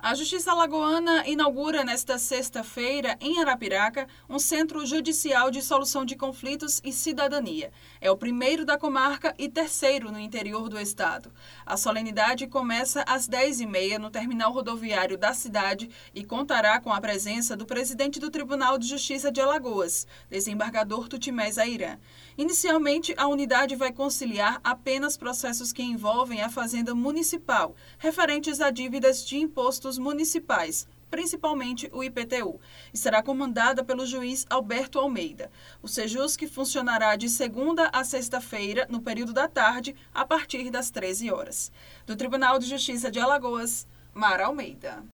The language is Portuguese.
A Justiça Alagoana inaugura nesta sexta-feira, em Arapiraca, um centro judicial de solução de conflitos e cidadania. É o primeiro da comarca e terceiro no interior do estado. A solenidade começa às 10h30 no terminal rodoviário da cidade e contará com a presença do presidente do Tribunal de Justiça de Alagoas, desembargador Tutimé Zairan. Inicialmente, a unidade vai conciliar apenas processos que envolvem a Fazenda Municipal, referentes a dívidas de impostos municipais, principalmente o IPTU, e será comandada pelo juiz Alberto Almeida. O Sejusc funcionará de segunda a sexta-feira, no período da tarde, a partir das 13 horas. Do Tribunal de Justiça de Alagoas, Mara Almeida.